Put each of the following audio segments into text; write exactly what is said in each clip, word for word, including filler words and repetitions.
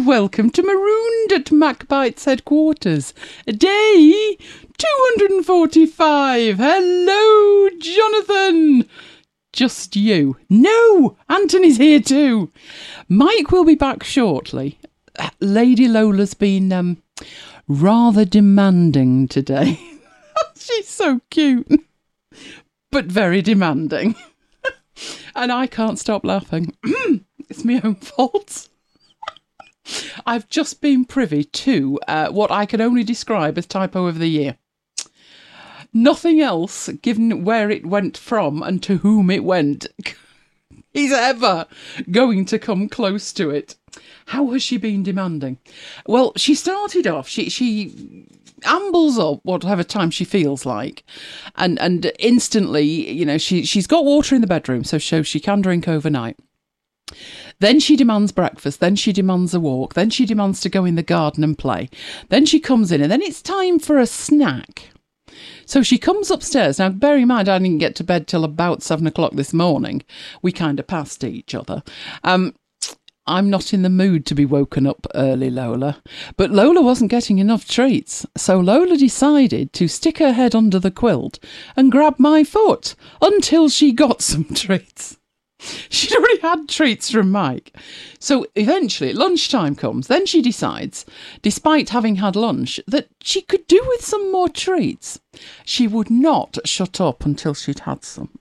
and welcome to Marooned at MacBite's headquarters. Day two hundred forty-five. Hello, Jonathan. Just you. No, Anthony's here too. Mike will be back shortly. Lady Lola's been um, rather demanding today. She's so cute, but very demanding. And I can't stop laughing. It's my own fault. I've just been privy to uh, what I can only describe as typo of the year. Nothing else, given where it went from and to whom it went, is ever going to come close to it. How has she been demanding? Well, she started off, she she ambles up whatever time she feels like, and, and instantly, you know, she, she's got water in the bedroom, so, so she can drink overnight. Then she demands breakfast, then she demands a walk, then she demands to go in the garden and play. Then she comes in, and then it's time for a snack. So she comes upstairs. Now, bear in mind, I didn't get to bed till about seven o'clock this morning. We kind of passed each other. Um, I'm not in the mood to be woken up early, Lola. But Lola wasn't getting enough treats. So Lola decided to stick her head under the quilt and grab my foot until she got some treats. She'd already had treats from Mike. So eventually lunchtime comes. Then she decides, despite having had lunch, that she could do with some more treats. She would not shut up until she'd had some.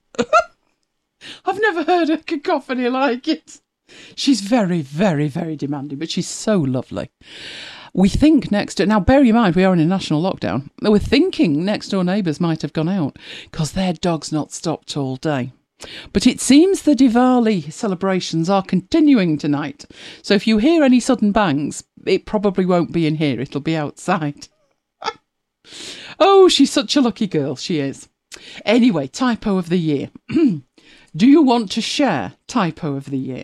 I've never heard a cacophony like it. She's very, very, very demanding, but she's so lovely. We think next door... Now, bear in mind, we are in a national lockdown. We're thinking next door neighbours might have gone out because their dog's not stopped all day. But it seems the Diwali celebrations are continuing tonight. So if you hear any sudden bangs, it probably won't be in here. It'll be outside. Oh, she's such a lucky girl. She is. Anyway, typo of the year. Do you want to share typo of the year?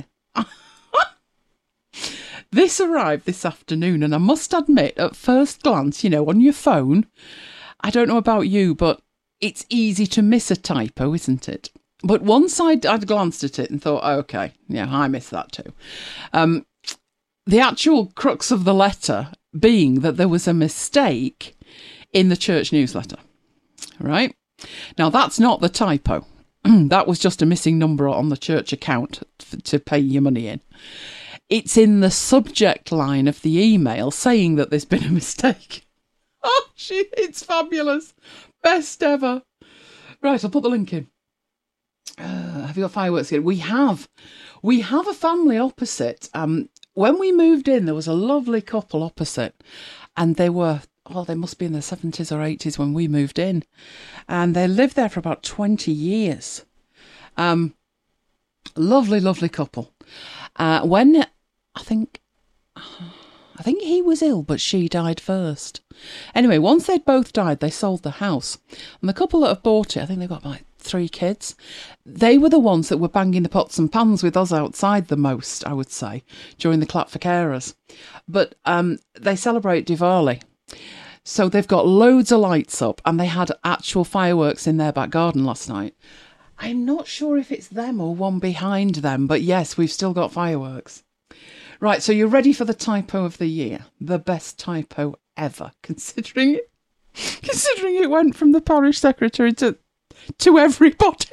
This arrived this afternoon, and I must admit, at first glance, you know, on your phone, I don't know about you, but it's easy to miss a typo, isn't it? But once I'd, I'd glanced at it and thought, oh, okay, yeah, I missed that too. Um, the actual crux of the letter being that there was a mistake in the church newsletter, right? Now, that's not the typo. That was just a missing number on the church account f- to pay your money in. It's in the subject line of the email saying that there's been a mistake. Oh, she, it's fabulous. Best ever. Right, I'll put the link in. Uh, have you got fireworks here? We have. We have a family opposite. Um, when we moved in, there was a lovely couple opposite. And they were, oh, they must be in their seventies or eighties when we moved in. And they lived there for about twenty years. Um, lovely, lovely couple. Uh, when, I think... I think he was ill, but she died first. Anyway, once they'd both died, they sold the house. And the couple that have bought it, I think they've got like three kids. They were the ones that were banging the pots and pans with us outside the most, I would say, during the clap for carers. But um, they celebrate Diwali. So they've got loads of lights up, and they had actual fireworks in their back garden last night. I'm not sure if it's them or one behind them, but yes, we've still got fireworks. Right, so you're ready for the typo of the year. The best typo ever, considering it, considering it went from the parish secretary to to everybody.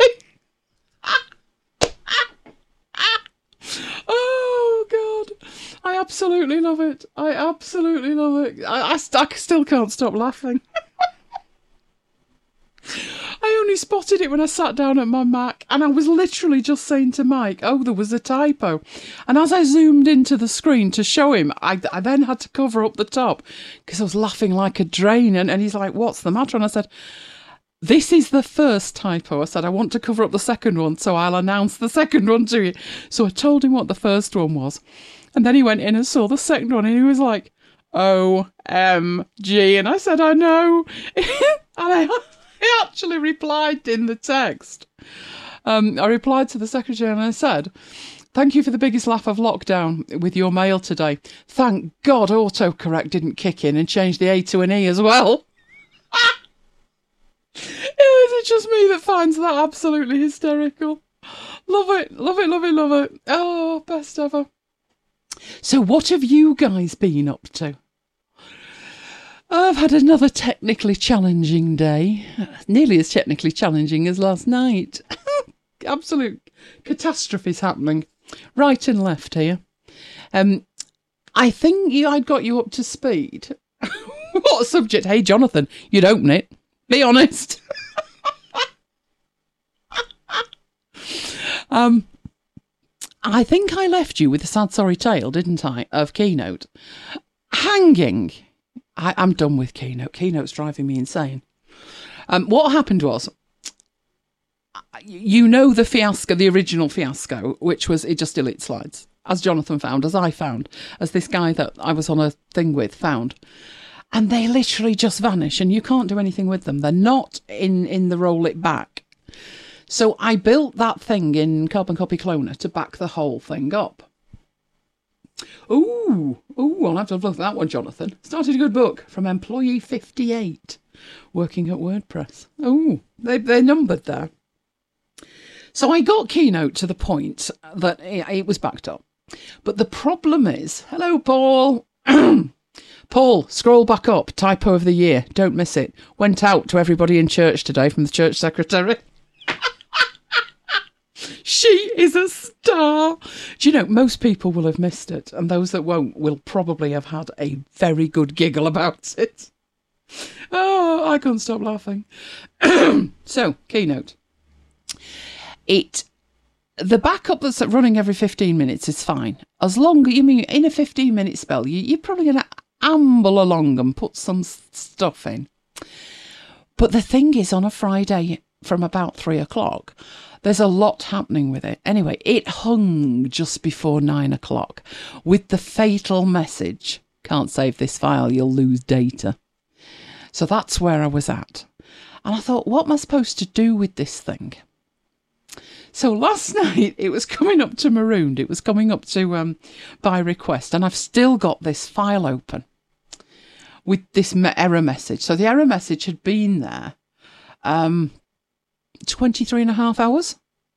Oh, God. I absolutely love it. I absolutely love it. I, I, st- I still can't stop laughing. I only spotted it when I sat down at my Mac, and I was literally just saying to Mike, oh, there was a typo. And as I zoomed into the screen to show him, I, I then had to cover up the top because I was laughing like a drain. And, and he's like, what's the matter? And I said, this is the first typo. I said, I want to cover up the second one, so I'll announce the second one to you. So I told him what the first one was. And then he went in and saw the second one, and he was like, O M G. And I said, I know. And I... I actually replied in the text. Um, I replied to the secretary and I said, thank you for the biggest laugh of lockdown with your mail today. Thank God autocorrect didn't kick in and change the A to an E as well. Is it just me that finds that absolutely hysterical? Love it, love it, love it, love it. Oh, best ever. So what have you guys been up to? I've had another technically challenging day, nearly as technically challenging as last night. Absolute catastrophes happening right and left here. Um, I think you, I'd got you up to speed. What a subject. Hey, Jonathan, you'd open it. Be honest. um, I think I left you with a sad, sorry tale, didn't I, of Keynote. Hanging. I, I'm done with Keynote. Keynote's driving me insane. Um, what happened was, you know the fiasco, the original fiasco, which was it just deletes slides, as Jonathan found, as I found, as this guy that I was on a thing with found. And they literally just vanish and you can't do anything with them. They're not in, in the roll it back. So I built that thing in Carbon Copy Cloner to back the whole thing up. Ooh, ooh, I'll have to look at that one, Jonathan. Started a good book from Employee fifty-eight, working at WordPress. Ooh, they, they're numbered there. So I got Keynote to the point that it was backed up. But the problem is, hello, Paul. Paul, scroll back up. Typo of the year. Don't miss it. Went out to everybody in church today from the church secretary. She is a star. Do you know, most people will have missed it, and those that won't will probably have had a very good giggle about it. Oh, I couldn't stop laughing. So, Keynote. It, the backup that's running every fifteen minutes is fine. As long as, you mean, in a fifteen minute spell, you, you're probably going to amble along and put some stuff in. But the thing is, on a Friday from about three o'clock, there's a lot happening with it. Anyway, it hung just before nine o'clock with the fatal message, can't save this file, you'll lose data. So that's where I was at. And I thought, what am I supposed to do with this thing? So last night it was coming up to Marooned. It was coming up to um, by request. And I've still got this file open with this error message. So the error message had been there um, twenty-three and a half hours.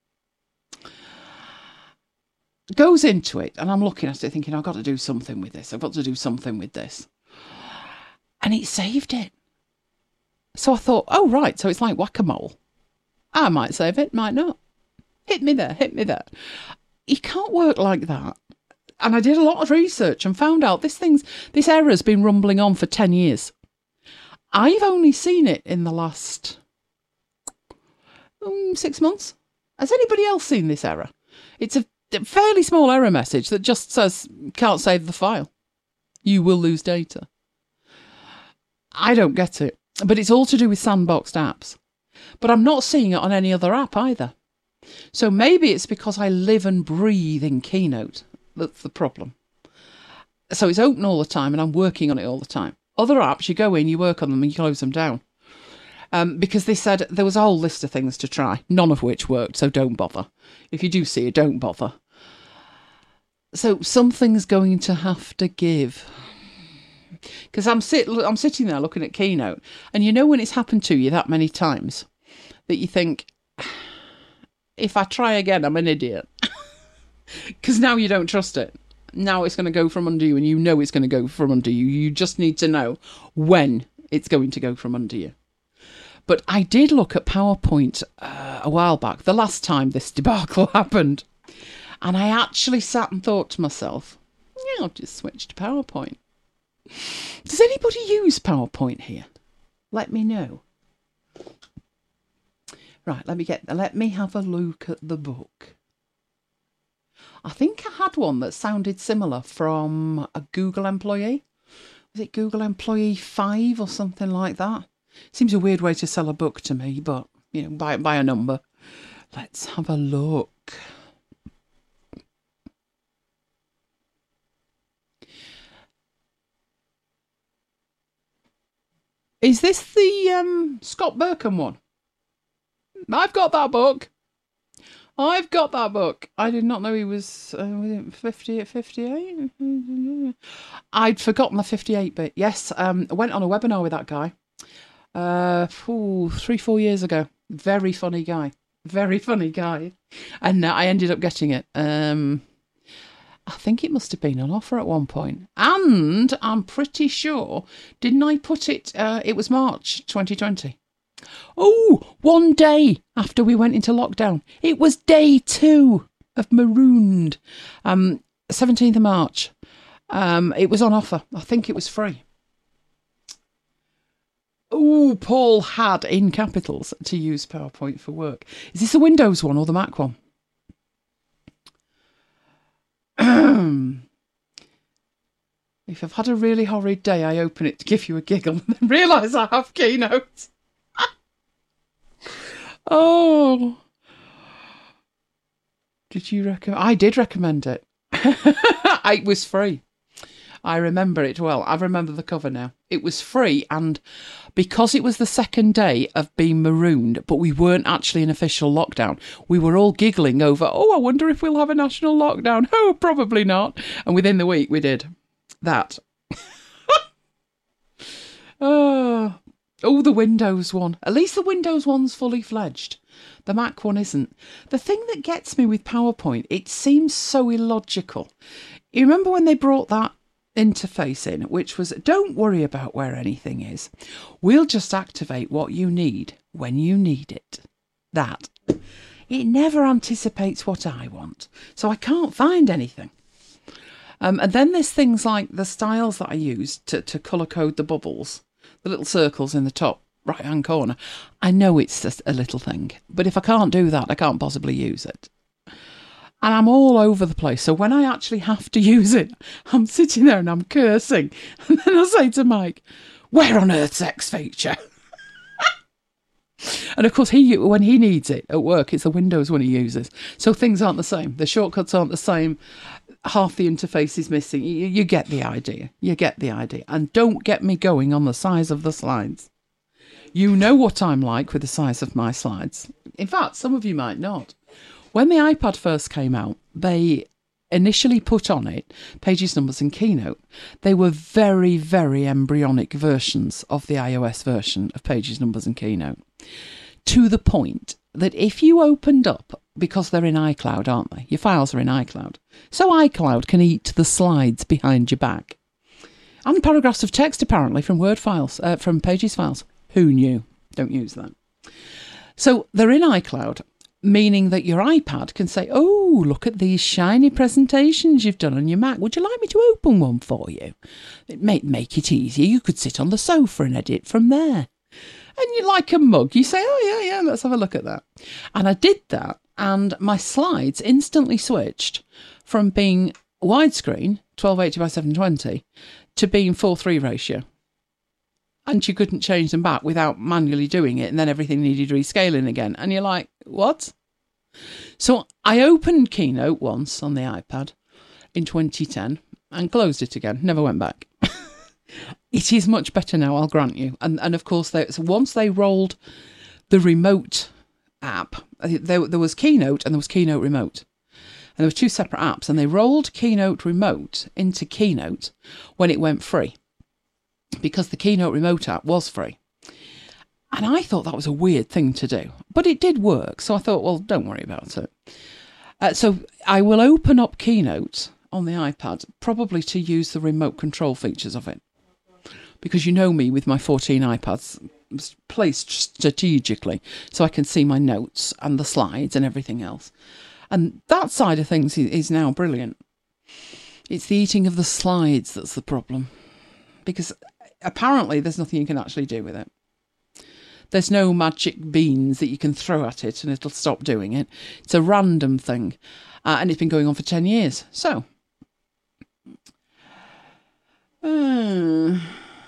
Goes into it and I'm looking at it thinking, I've got to do something with this. I've got to do something with this. And it saved it. So I thought, oh, right. So it's like whack-a-mole. I might save it, might not. Hit me there, hit me there. You can't work like that. And I did a lot of research and found out this thing's, this error's been rumbling on for ten years. I've only seen it in the last um, six months. Has anybody else seen this error? It's a fairly small error message that just says, can't save the file. You will lose data. I don't get it. But it's all to do with sandboxed apps. But I'm not seeing it on any other app either. So maybe it's because I live and breathe in Keynote. That's the problem. So it's open all the time and I'm working on it all the time. Other apps, you go in, you work on them and you close them down. Um, because they said there was a whole list of things to try, none of which worked, so don't bother. If you do see it, don't bother. So something's going to have to give. Because I'm, sit- I'm sitting there looking at Keynote, and you know when it's happened to you that many times that you think, if I try again, I'm an idiot. Because now you don't trust it. Now it's going to go from under you, and you know it's going to go from under you. You just need to know when it's going to go from under you. But I did look at PowerPoint uh, a while back, the last time this debacle happened. And I actually sat and thought to myself, yeah, I'll just switch to PowerPoint. Does anybody use PowerPoint here? Let me know. Right, let me get let me have a look at the book. I think I had one that sounded similar from a Google employee. Was it Google Employee five or something like that? Seems a weird way to sell a book to me, but you know, buy buy a number. Let's have a look. Is this the um, Scott Burkham one? I've got that book. I've got that book. I did not know he was uh, fifty at fifty-eight. I'd forgotten the fifty-eight bit. Yes, um, I went on a webinar with that guy uh, ooh, three, four years ago. Very funny guy. Very funny guy. And uh, I ended up getting it. Um, I think it must have been on offer at one point. And I'm pretty sure, didn't I put it, uh, it was March twenty twenty. Oh, one day after we went into lockdown. It was day two of Marooned. Um, seventeenth of March. Um, it was on offer. I think it was free. Oh, Paul had, in capitals, to use PowerPoint for work. Is this the Windows one or the Mac one? If I've had a really horrid day, I open it to give you a giggle and then realise I have Keynote. Oh. Did you recommend? I did recommend it. It was free. I remember it well. I remember the cover now. It was free, and because it was the second day of being marooned, but we weren't actually in official lockdown, we were all giggling over, oh, I wonder if we'll have a national lockdown. Oh, probably not. And within the week, we did that. oh. oh, the Windows one. At least the Windows one's fully fledged. The Mac one isn't. The thing that gets me with PowerPoint, it seems so illogical. You remember when they brought that interface in, which was, don't worry about where anything is. We'll just activate what you need when you need it. That. It never anticipates what I want, so I can't find anything. Um, and then there's things like the styles that I use to, to colour code the bubbles, the little circles in the top right-hand corner. I know it's just a little thing, but if I can't do that, I can't possibly use it. And I'm all over the place. So when I actually have to use it, I'm sitting there and I'm cursing. And then I say to Mike, where on earth's X feature? And of course, he when he needs it at work, it's the Windows one he uses. So things aren't the same. The shortcuts aren't the same. Half the interface is missing. You, you get the idea. You get the idea. And don't get me going on the size of the slides. You know what I'm like with the size of my slides. In fact, some of you might not. When the iPad first came out, they initially put on it Pages, Numbers and Keynote. They were very, very embryonic versions of the iOS version of Pages, Numbers and Keynote. To the point that if you opened up, because they're in iCloud, aren't they? Your files are in iCloud. So iCloud can eat the slides behind your back. And paragraphs of text, apparently, from Word files, uh, from Pages files. Who knew? Don't use that. So they're in iCloud, meaning that your iPad can say, oh, look at these shiny presentations you've done on your Mac. Would you like me to open one for you? It may make it easier. You could sit on the sofa and edit from there. And you like a mug. You say, oh, yeah, yeah, let's have a look at that. And I did that, and my slides instantly switched from being widescreen, twelve eighty by seven twenty, to being four three ratio. And you couldn't change them back without manually doing it, and then everything needed rescaling again. And you're like, what? So I opened Keynote once on the iPad in twenty ten and closed it again, never went back. It is much better now, I'll grant you. And and of course, they, so once they rolled the remote app, there, there was Keynote and there was Keynote Remote. And there were two separate apps, and they rolled Keynote Remote into Keynote when it went free, because the Keynote Remote app was free. And I thought that was a weird thing to do, but it did work. So I thought, well, don't worry about it. Uh, so I will open up Keynote on the iPad, probably to use the remote control features of it. Because you know me with my fourteen iPads placed strategically, so I can see my notes and the slides and everything else. And that side of things is now brilliant. It's the eating of the slides that's the problem. Because apparently there's nothing you can actually do with it. There's no magic beans that you can throw at it and it'll stop doing it. It's a random thing. Uh, and it's been going on for ten years. So. Uh,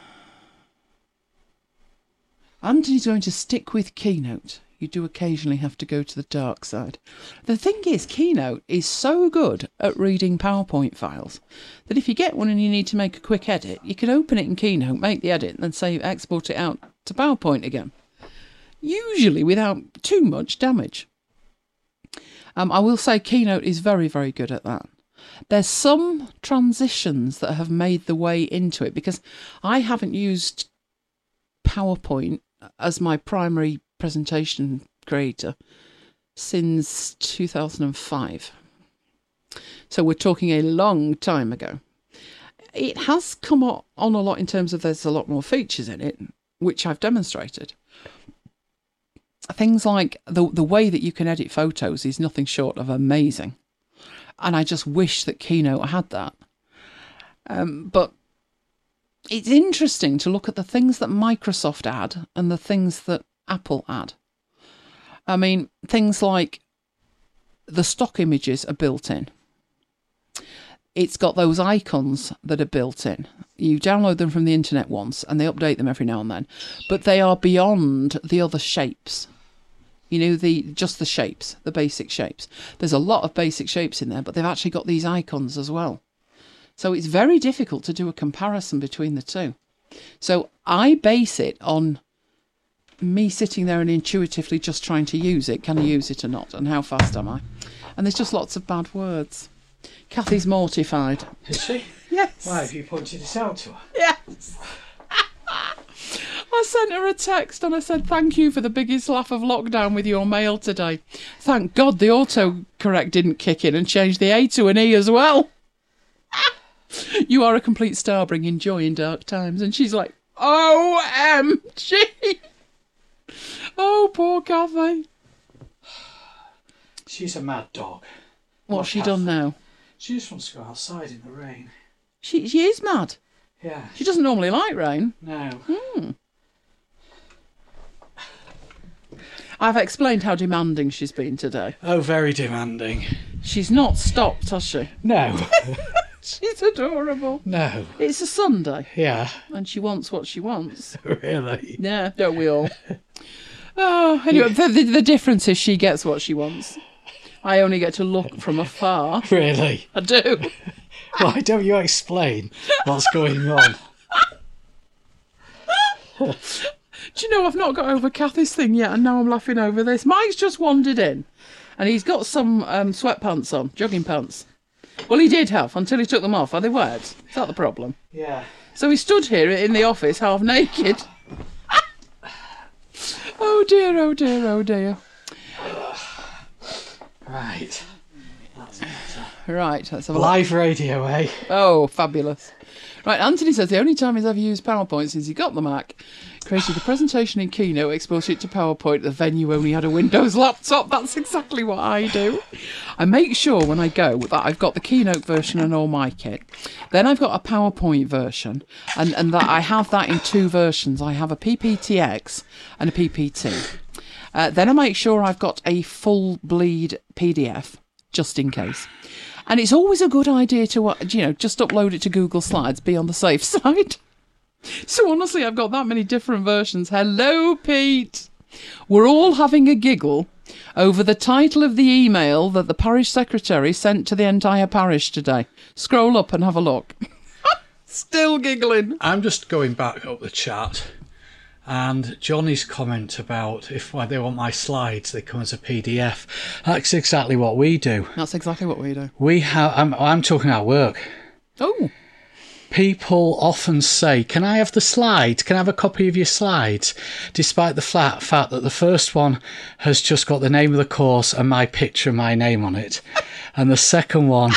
Anthony's going to stick with Keynote. You do occasionally have to go to the dark side. The thing is, Keynote is so good at reading PowerPoint files that if you get one and you need to make a quick edit, you can open it in Keynote, make the edit, and then say export it out to PowerPoint again. Usually without too much damage. Um, I will say Keynote is very, very good at that. There's some transitions that have made the way into it, because I haven't used PowerPoint as my primary presentation creator since two thousand five. So we're talking a long time ago. It has come on a lot in terms of there's a lot more features in it, which I've demonstrated. Things like the the way that you can edit photos is nothing short of amazing. And I just wish that Keynote had that. Um, but it's interesting to look at the things that Microsoft add and the things that Apple add. I mean, things like the stock images are built in. It's got those icons that are built in. You download them from the internet once and they update them every now and then. But they are beyond the other shapes. You know, the just the shapes, the basic shapes. There's a lot of basic shapes in there, but they've actually got these icons as well. So it's very difficult to do a comparison between the two. So I base it on me sitting there and intuitively just trying to use it. Can I use it or not? And how fast am I? And there's just lots of bad words. Kathy's mortified. Is she? Yes. Why have you pointed this out to her? Yes. I sent her a text and I said, thank you for the biggest laugh of lockdown with your mail today. Thank God the autocorrect didn't kick in and change the A to an E as well. You are a complete star bringing joy in dark times. And she's like, O M G. Oh, poor Kathy. She's a mad dog. What's she done now? She just wants to go outside in the rain. She she is mad. Yeah. She doesn't normally like rain. No. Hmm. I've explained how demanding she's been today. Oh, very demanding. She's not stopped, has she? No. She's adorable. No. It's a Sunday. Yeah. And she wants what she wants. Really? Yeah, don't we all? Oh, anyway, the, the, the difference is she gets what she wants. I only get to look from afar. Really? I do. Why don't you explain what's going on? Do you know, I've not got over Kathy's thing yet, and now I'm laughing over this. Mike's just wandered in, and he's got some um, sweatpants on, jogging pants. Well, he did have, until he took them off. Are they wet? Is that the problem? Yeah. So he stood here in the office, half naked. Oh dear, oh dear, oh dear. Right. Right, let's have a look. Live radio, eh? Oh, fabulous. Right, Anthony says the only time he's ever used PowerPoint since he got the Mac, created a presentation in Keynote, exported it to PowerPoint, the venue only had a Windows laptop. That's exactly what I do. I make sure when I go that I've got the Keynote version and all my kit. Then I've got a PowerPoint version, and, and that I have that in two versions. I have a P P T X and a P P T. Uh, then I make sure I've got a full bleed P D F, just in case. And it's always a good idea to, you know, just upload it to Google Slides, be on the safe side. So honestly, I've got that many different versions. Hello, Pete. We're all having a giggle over the title of the email that the parish secretary sent to the entire parish today. Scroll up and have a look. Still giggling. I'm just going back up the chat. And Johnny's comment about if they want my slides, they come as a P D F. That's exactly what we do. That's exactly what we do. We have. I'm, I'm talking our work. Oh. People often say, "Can I have the slides? Can I have a copy of your slides?" Despite the flat fact that the first one has just got the name of the course and my picture and my name on it, and the second one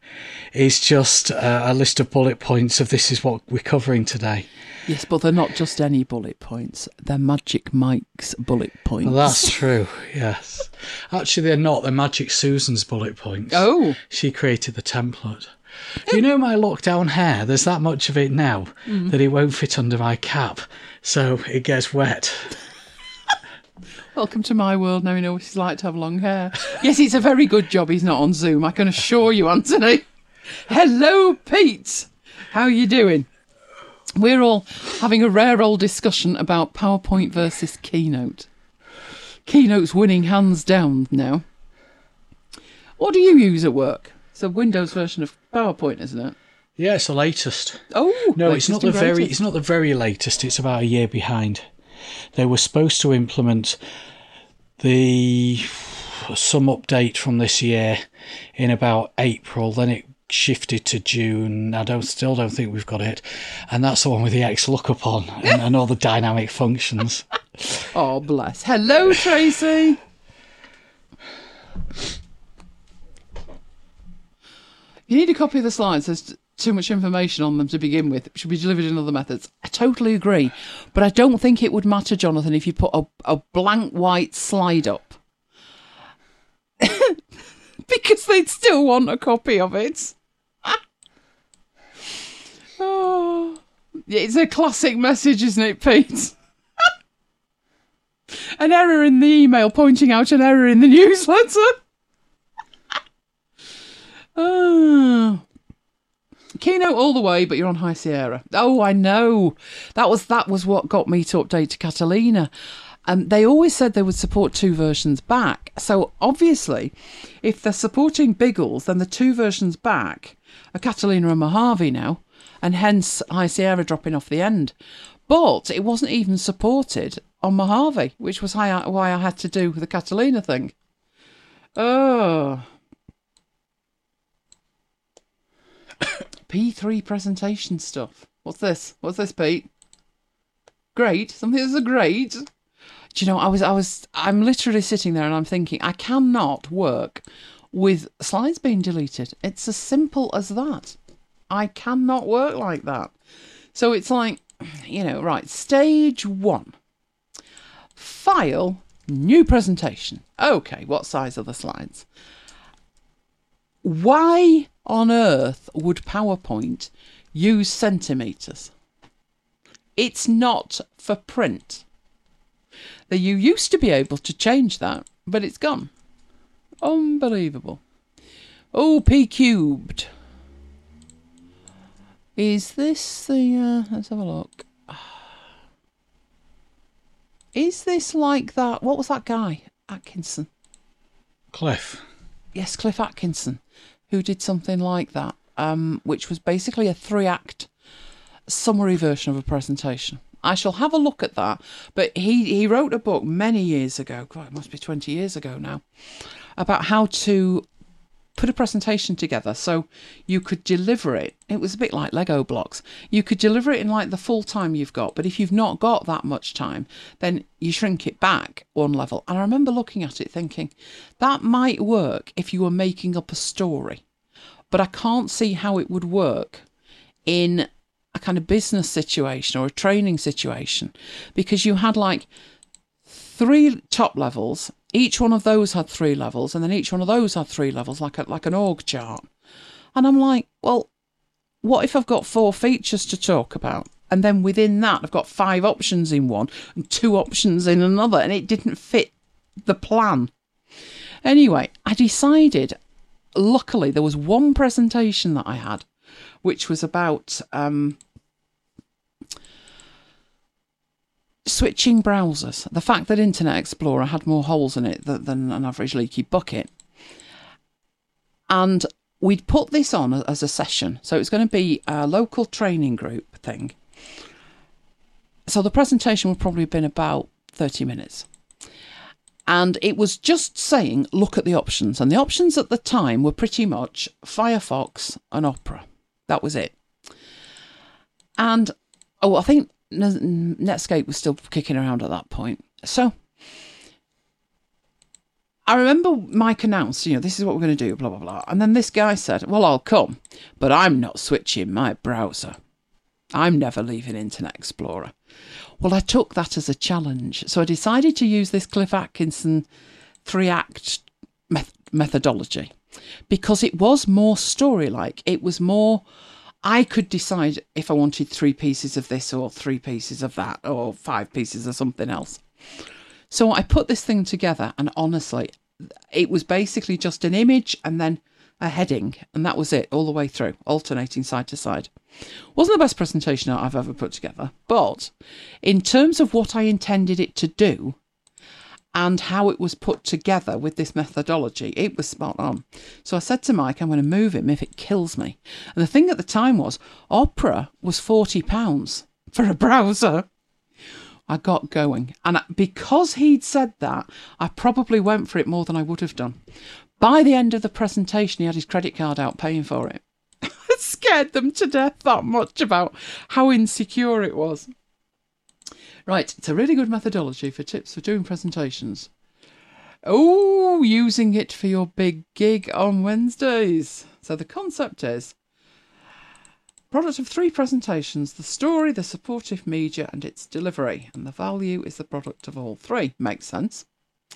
is just a, a list of bullet points of this is what we're covering today. Yes, but they're not just any bullet points. They're Magic Mike's bullet points. Well, that's true, yes. Actually, they're not. They're Magic Susan's bullet points. Oh. She created the template. You know my lockdown hair? There's that much of it now mm. that it won't fit under my cap, so it gets wet. Welcome to my world. Now you know what it's like to have long hair. Yes, it's a very good job he's not on Zoom, I can assure you, Anthony. Hello, Pete. How are you doing? We're all having a rare old discussion about PowerPoint versus Keynote. Keynote's winning hands down now. What do you use at work? It's a Windows version of PowerPoint, isn't it? Yeah, it's the latest. Oh, no, it's not the very. It's not the very latest. It's about a year behind. They were supposed to implement the some update from this year in about April. Then it shifted to June. I don't still don't think we've got it, and that's the one with the X lookup on and, and all the dynamic functions. Oh, bless. Hello, Tracy. You need a copy of the slides. There's too much information on them to begin with. It should be delivered in other methods. I totally agree. But I don't think it would matter, Jonathan, if you put a, a blank white slide up. Because they'd still want a copy of it. Oh, it's a classic message, isn't it, Pete? An error in the email pointing out an error in the newsletter. Oh. Keynote all the way, but you're on High Sierra. Oh, I know. That was that was what got me to update to Catalina. Um, they always said they would support two versions back. So obviously, if they're supporting Biggles, then the two versions back are Catalina and Mojave now, and hence High Sierra dropping off the end. But it wasn't even supported on Mojave, which was why I, why I had to do the Catalina thing. Oh. P three presentation stuff. What's this? What's this, Pete? Great. Something that's a great. Do you know, I was, I was, I'm literally sitting there and I'm thinking, I cannot work with slides being deleted. It's as simple as that. I cannot work like that. So it's like, you know, right, stage one. File, new presentation. Okay, what size are the slides? Why on earth would PowerPoint use centimetres? It's not for print. That you used to be able to change that, but it's gone. Unbelievable. Oh, P cubed. Is this the... Uh, let's have a look. Is this like that... What was that guy? Atkinson. Cliff. Yes, Cliff Atkinson, who did something like that, um, which was basically a three-act summary version of a presentation. I shall have a look at that. But he, he wrote a book many years ago, God, it must be twenty years ago now, about how to put a presentation together so you could deliver it. It was a bit like Lego blocks. You could deliver it in like the full time you've got, but if you've not got that much time, then you shrink it back one level. And I remember looking at it thinking, that might work if you were making up a story, but I can't see how it would work in a kind of business situation or a training situation, because you had like three top levels. Each one of those had three levels, and then each one of those had three levels, like a, like an org chart. And I'm like, well, what if I've got four features to talk about? And then within that, I've got five options in one and two options in another, and it didn't fit the plan. Anyway, I decided, luckily, there was one presentation that I had, which was about um, switching browsers. The fact that Internet Explorer had more holes in it than, than an average leaky bucket. And we'd put this on as a session. So it's going to be a local training group thing. So the presentation would probably have been about thirty minutes. And it was just saying, look at the options. And the options at the time were pretty much Firefox and Opera. That was it. And, oh, I think Netscape was still kicking around at that point. So I remember Mike announced, you know, this is what we're going to do, blah, blah, blah. And then this guy said, well, I'll come, but I'm not switching my browser. I'm never leaving Internet Explorer. Well, I took that as a challenge. So I decided to use this Cliff Atkinson three-act met- methodology because it was more story-like. It was more... I could decide if I wanted three pieces of this or three pieces of that or five pieces of something else. So I put this thing together, and honestly, it was basically just an image and then a heading, and that was it all the way through, alternating side to side. Wasn't the best presentation I've ever put together, but in terms of what I intended it to do and how it was put together with this methodology, it was spot on. So I said to Mike, I'm going to move him if it kills me. And the thing at the time was, Opera was forty pounds for a browser. I got going. And because he'd said that, I probably went for it more than I would have done. By the end of the presentation, he had his credit card out paying for it. It scared them to death that much about how insecure it was. Right, it's a really good methodology for tips for doing presentations. Oh, using it for your big gig on Wednesdays. So the concept is product of three presentations, the story, the supportive media and its delivery. And the value is the product of all three. Makes sense.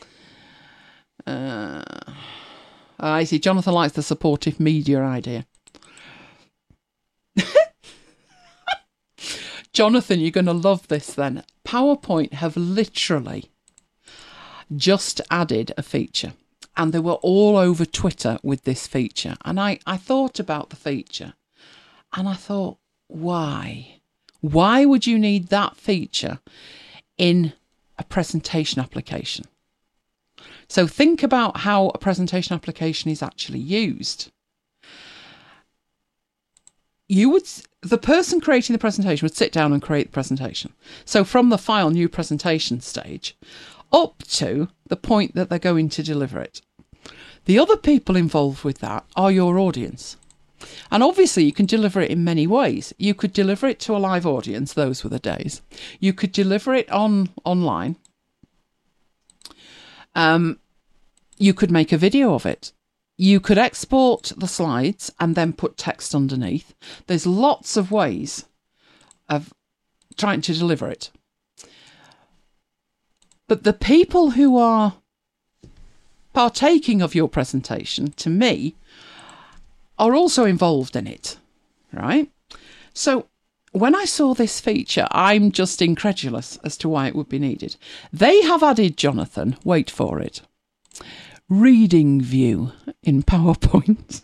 Uh, I see Jonathan likes the supportive media idea. Jonathan, you're going to love this then. PowerPoint have literally just added a feature. And they were all over Twitter with this feature. And I, I thought about the feature. And I thought, why? Why would you need that feature in a presentation application? So think about how a presentation application is actually used. You would, the person creating the presentation would sit down and create the presentation. So from the file new presentation stage up to the point that they're going to deliver it. The other people involved with that are your audience. And obviously you can deliver it in many ways. You could deliver it to a live audience. Those were the days. You could deliver it on online. Um, you could make a video of it. You could export the slides and then put text underneath. There's lots of ways of trying to deliver it. But the people who are partaking of your presentation, to me, are also involved in it, right? So when I saw this feature, I'm just incredulous as to why it would be needed. They have added, Jonathan, wait for it, reading view in PowerPoint.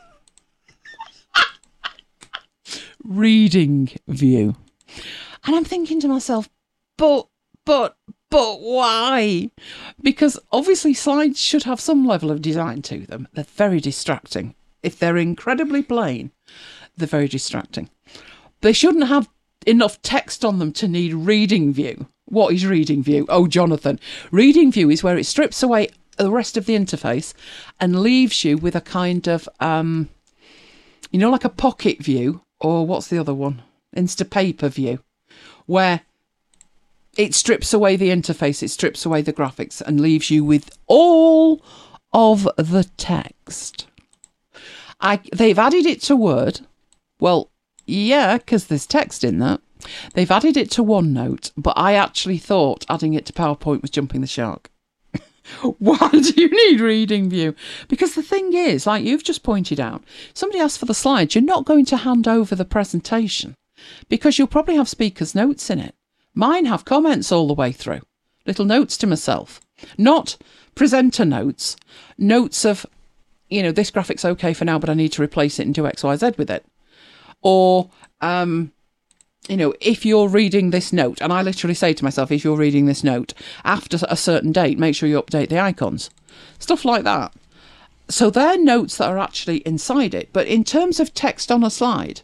Reading view. And I'm thinking to myself, but, but, but why? Because obviously slides should have some level of design to them. They're very distracting. If they're incredibly plain, they're very distracting. They shouldn't have enough text on them to need reading view. What is reading view? Oh, Jonathan. Reading view is where it strips away the rest of the interface and leaves you with a kind of, um, you know, like a pocket view, or what's the other one? Instapaper view, where it strips away the interface, it strips away the graphics and leaves you with all of the text. I, they've added it to Word. Well, yeah, because there's text in that. They've added it to OneNote, but I actually thought adding it to PowerPoint was jumping the shark. Why do you need reading view? Because the thing is, like you've just pointed out, somebody asks for the slides, you're not going to hand over the presentation because you'll probably have speakers' notes in it. Mine have comments all the way through, little notes to myself, not presenter notes, notes of, you know, this graphic's okay for now, but I need to replace it and do X, Y, Z with it. Or, um, you know, if you're reading this note, and I literally say to myself, if you're reading this note, after a certain date, make sure you update the icons. Stuff like that. So they're notes that are actually inside it. But in terms of text on a slide,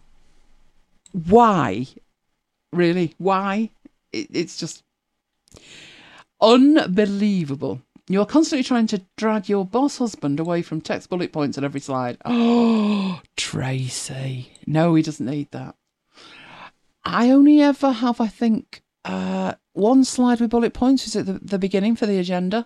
why? Really? Why? It, it's just unbelievable. You're constantly trying to drag your boss husband away from text bullet points on every slide. Oh, Tracy. No, he doesn't need that. I only ever have, I think, uh, one slide with bullet points. Is at the, the beginning for the agenda.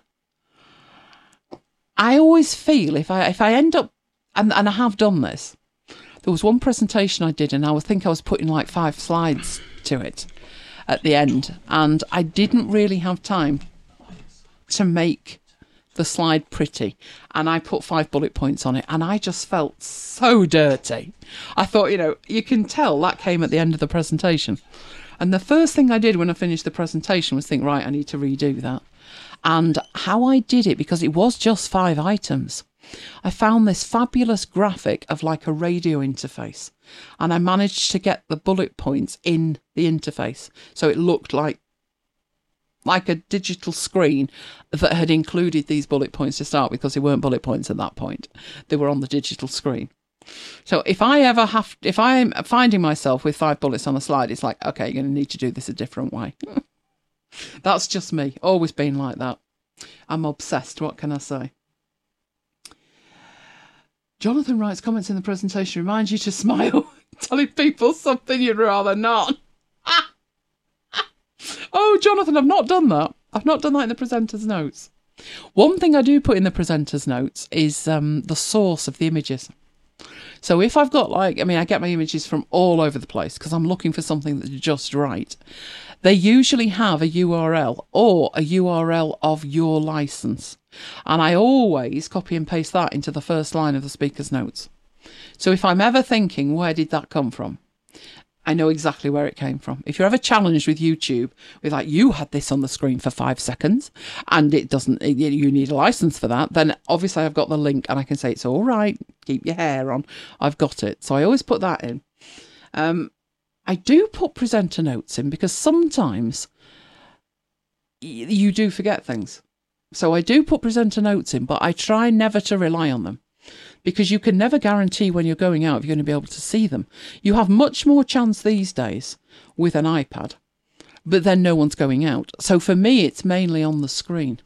I always feel if I if I end up, and, and I have done this, there was one presentation I did and I would think I was putting like five slides to it at the end. And I didn't really have time to make the slide pretty, and I put five bullet points on it, and I just felt so dirty. I thought, you know, you can tell that came at the end of the presentation. And the first thing I did when I finished the presentation was think, right, I need to redo that. And how I did it, because it was just five items, I found this fabulous graphic of like a radio interface, and I managed to get the bullet points in the interface, so it looked like like a digital screen that had included these bullet points to start with, because they weren't bullet points at that point. They were on the digital screen. So if I ever have, if I'm finding myself with five bullets on a slide, it's like, okay, you're going to need to do this a different way. That's just me. Always been like that. I'm obsessed. What can I say? Jonathan writes, comments in the presentation remind you to smile, telling people something you'd rather not. Oh, Jonathan, I've not done that. I've not done that in the presenter's notes. One thing I do put in the presenter's notes is um, the source of the images. So if I've got like, I mean, I get my images from all over the place because I'm looking for something that's just right. They usually have a U R L or a U R L of your license. And I always copy and paste that into the first line of the speaker's notes. So if I'm ever thinking, where did that come from? I know exactly where it came from. If you're ever challenged with YouTube with like, you had this on the screen for five seconds and it doesn't, you need a license for that, then obviously I've got the link and I can say, it's all right, keep your hair on. I've got it. So I always put that in. Um, I do put presenter notes in because sometimes you do forget things. So I do put presenter notes in, but I try never to rely on them. Because you can never guarantee when you're going out if you're going to be able to see them. You have much more chance these days with an iPad, but then no one's going out. So for me, it's mainly on the screen.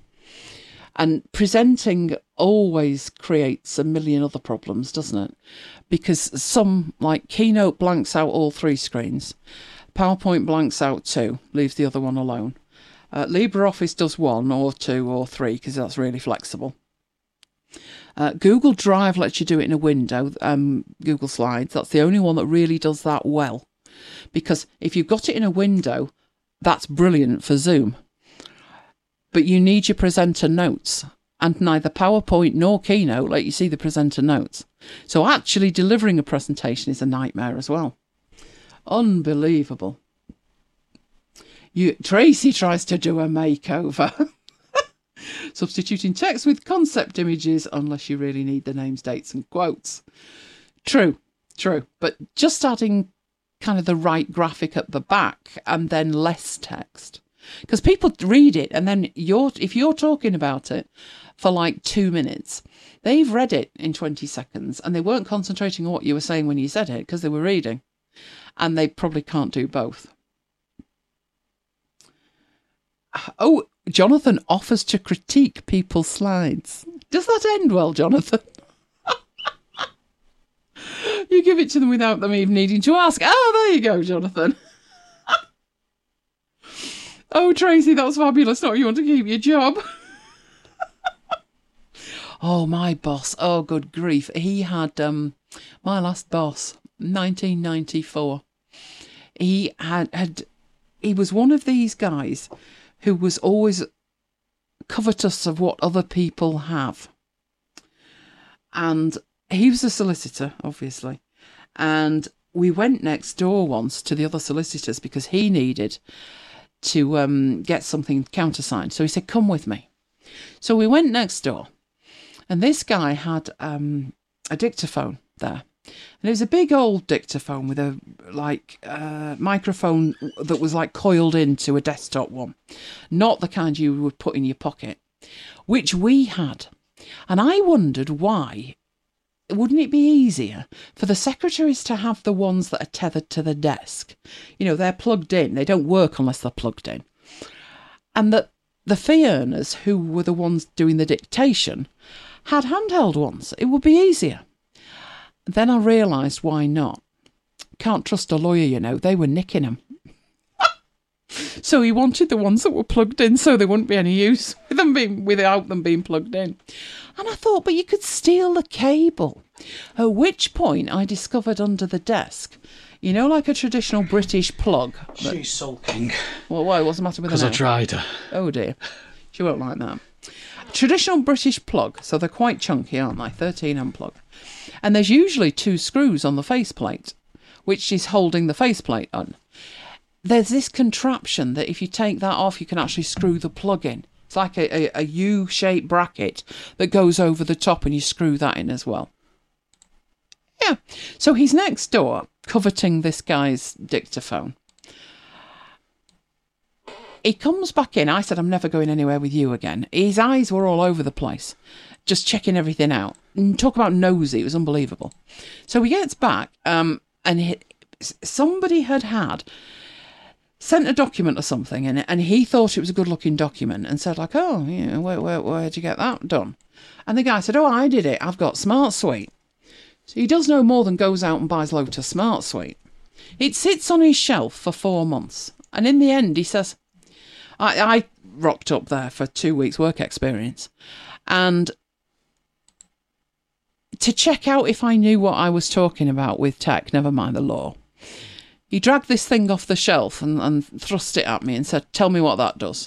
And presenting always creates a million other problems, doesn't it? Because some, like Keynote blanks out all three screens. PowerPoint blanks out two, leaves the other one alone. Uh, LibreOffice does one or two or three because that's really flexible. Uh, Google Drive lets you do it in a window, um, Google Slides. That's the only one that really does that well. Because if you've got it in a window, that's brilliant for Zoom. But you need your presenter notes. And neither PowerPoint nor Keynote let you see the presenter notes. So actually delivering a presentation is a nightmare as well. Unbelievable. You, Tracy tries to do a makeover. Substituting text with concept images unless you really need the names, dates and quotes. True, true. But just adding kind of the right graphic at the back and then less text. Because people read it and then you're if you're talking about it for like two minutes, they've read it in twenty seconds and they weren't concentrating on what you were saying when you said it because they were reading. And they probably can't do both. Oh, Jonathan offers to critique people's slides. Does that end well, Jonathan? You give it to them without them even needing to ask. Oh, there you go, Jonathan. Oh, Tracy, that was fabulous. Not you want to keep your job. Oh, my boss. Oh, good grief. He had, um, my last boss, nineteen ninety-four. He had, had, he was one of these guys who was always covetous of what other people have. And he was a solicitor, obviously. And we went next door once to the other solicitors because he needed to um, get something countersigned. So he said, come with me. So we went next door. And this guy had um, a dictaphone there. And it was a big old dictaphone with a like uh, microphone that was like coiled into a desktop one. Not the kind you would put in your pocket, which we had. And I wondered why. Wouldn't it be easier for the secretaries to have the ones that are tethered to the desk? You know, they're plugged in. They don't work unless they're plugged in. And that the fee earners, who were the ones doing the dictation, had handheld ones. It would be easier. Then I realised why not. Can't trust a lawyer, you know. They were nicking them. So he wanted the ones that were plugged in so there wouldn't be any use with them being, without them being plugged in. And I thought, but you could steal the cable. At which point I discovered under the desk, you know, like a traditional British plug. That, She's sulking. Well, why? What's the matter with her? Because I tried her. Oh dear. She won't like that. Traditional British plug. So they're quite chunky, aren't they? thirteen amp plug. And there's usually two screws on the faceplate, which is holding the faceplate on. There's this contraption that if you take that off, you can actually screw the plug in. It's like a, a, a U-shaped bracket that goes over the top and you screw that in as well. Yeah. So he's next door coveting this guy's dictaphone. He comes back in. I said, I'm never going anywhere with you again. His eyes were all over the place, just checking everything out. And talk about nosy. It was unbelievable. So he gets back, um, and he, somebody had had sent a document or something, and and he thought it was a good-looking document, and said like, oh, yeah, where where where'd you get that done? And the guy said, oh, I did it. I've got SmartSuite. So he does no more than goes out and buys Lotus SmartSuite. It sits on his shelf for four months, and in the end, he says, I, I rocked up there for two weeks work experience. And to check out if I knew what I was talking about with tech, never mind the law, he dragged this thing off the shelf and, and thrust it at me and said, tell me what that does.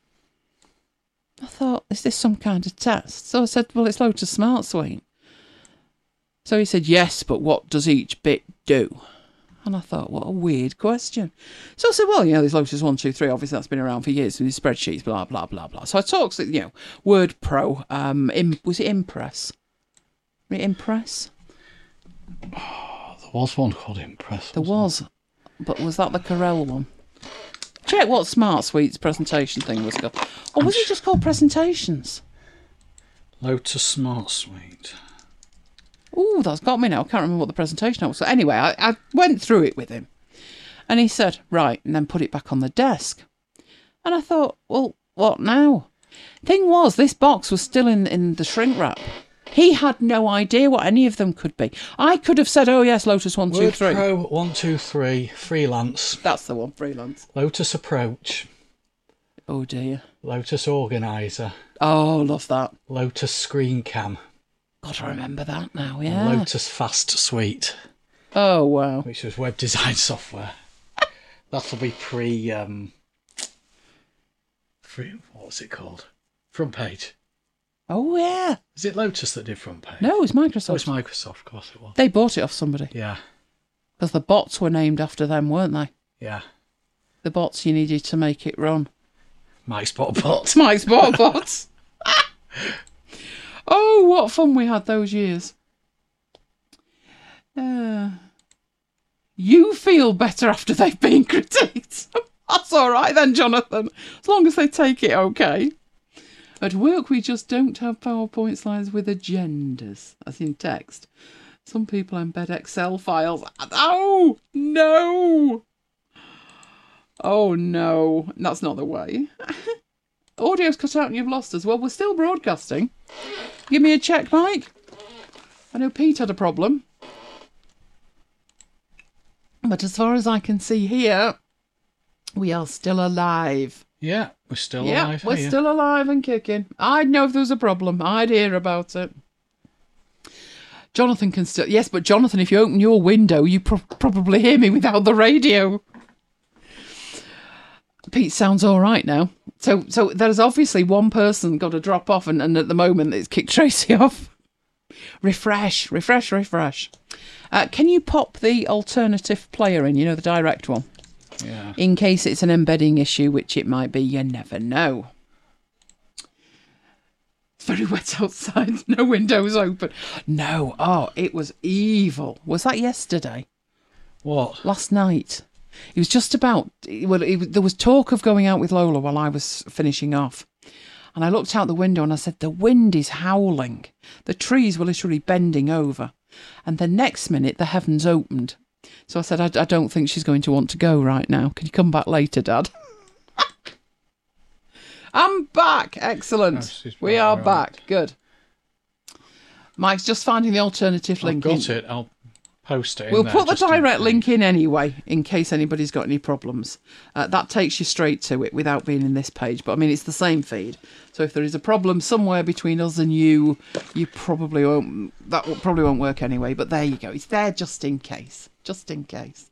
I thought, is this some kind of test? So I said, well, it's Lotus Smart Suite. So he said, yes, but what does each bit do? And I thought, what a weird question. So I said, well, you know, there's Lotus one, two, three. Obviously, that's been around for years with these spreadsheets, blah, blah, blah, blah. So I talked, you know, Word Pro. Um, Im- was it Impress? Was it Impress? Oh, there was one called Impress. There was. But was that the Corel one? Check what Smart Suite's presentation thing was called. Or was it just called Presentations? Lotus Smart Suite. Ooh, that's got me now. I can't remember what the presentation was. So anyway, I, I went through it with him. And he said, right, and then put it back on the desk. And I thought, well, what now? Thing was, this box was still in, in the shrink wrap. He had no idea what any of them could be. I could have said, oh, yes, Lotus one, two, three. Word Pro one, two, three, Freelance. That's the one, Freelance. Lotus Approach. Oh, dear. Lotus Organizer. Oh, love that. Lotus Screen Cam. God, I remember that now, yeah. Lotus Fast Suite. Oh, wow. Which was web design software. That'll be pre... Um, free, what was it called? Front Page. Oh, yeah. Is it Lotus that did Front Page? No, it's Microsoft. Oh, it's Microsoft, of course it was. They bought it off somebody. Yeah. Because the bots were named after them, weren't they? Yeah. The bots you needed to make it run. Mike Spot Bots. Mike Spot Bots. Oh, what fun we had those years. Uh, you feel better after they've been critiqued. That's all right then, Jonathan. As long as they take it okay. At work, we just don't have PowerPoint slides with agendas, as in text. Some people embed Excel files. Oh, no. Oh, no. That's not the way. Audio's cut out and you've lost us. Well, we're still broadcasting. Give me a check, Mike. I know Pete had a problem. But as far as I can see here, we are still alive. Yeah, we're still yeah, alive. we're here. still alive and kicking. I'd know if there was a problem. I'd hear about it. Jonathan can still... Yes, but Jonathan, if you open your window, you pro- probably hear me without the radio. Pete sounds all right now. So so there's obviously one person got to drop off, and, and at the moment it's kicked Tracy off. Refresh, refresh, refresh. Uh, can you pop the alternative player in, you know, the direct one? Yeah. In case it's an embedding issue, which it might be, you never know. It's very wet outside, no windows open. No, oh, it was evil. Was that yesterday? What? Last night. It was just about, well, it, there was talk of going out with Lola while I was finishing off. And I looked out the window and I said, the wind is howling. The trees were literally bending over. And the next minute, the heavens opened. So I said, I, I don't think she's going to want to go right now. Can you come back later, Dad? I'm back. Excellent. Oh, we are right. back. Good. Mike's just finding the alternative I've link. got in. it. I'll post it in We'll there put the just in direct case. link in anyway, in case anybody's got any problems. Uh, that takes you straight to it without being in this page. But I mean, it's the same feed. So if there is a problem somewhere between us and you, you probably won't. That will- probably won't work anyway. But there you go. It's there just in case. Just in case.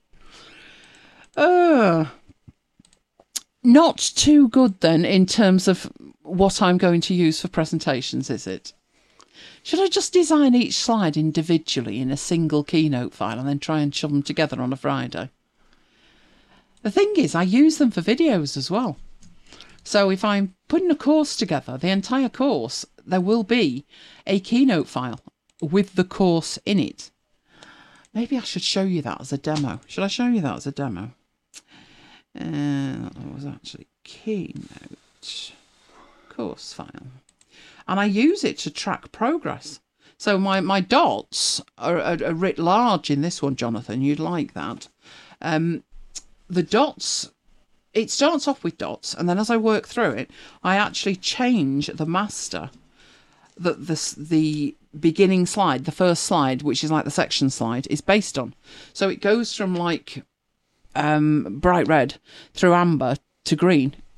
Uh, not too good then in terms of what I'm going to use for presentations, is it? Should I just design each slide individually in a single Keynote file and then try and shove them together on a Friday? The thing is, I use them for videos as well. So if I'm putting a course together, the entire course, there will be a Keynote file with the course in it. Maybe I should show you that as a demo. Should I show you that as a demo? Uh, that was actually Keynote course file. And I use it to track progress. So my, my dots are, are, are writ large in this one, Jonathan. You'd like that. Um, the dots, it starts off with dots. And then as I work through it, I actually change the master, the, the, the beginning slide, the first slide, which is like the section slide, is based on. So it goes from like um, bright red through amber to green.